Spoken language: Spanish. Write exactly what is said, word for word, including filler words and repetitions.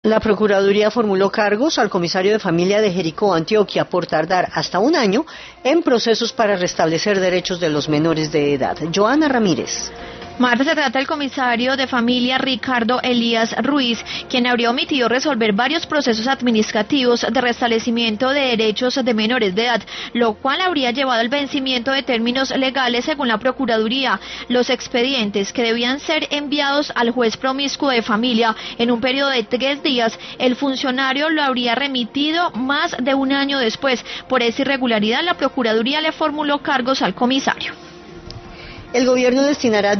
La Procuraduría formuló cargos al comisario de familia de Jericó, Antioquia, por tardar hasta un año en procesos para restablecer derechos de los menores de edad. Joana Ramírez. Marta, se trata del comisario de familia Ricardo Elías Ruiz, quien habría omitido resolver varios procesos administrativos de restablecimiento de derechos de menores de edad, lo cual habría llevado al vencimiento de términos legales según la Procuraduría. Los expedientes, que debían ser enviados al juez promiscuo de familia en un periodo de tres días, el funcionario lo habría remitido más de un año después. Por esa irregularidad, la Procuraduría le formuló cargos al comisario. El gobierno destinará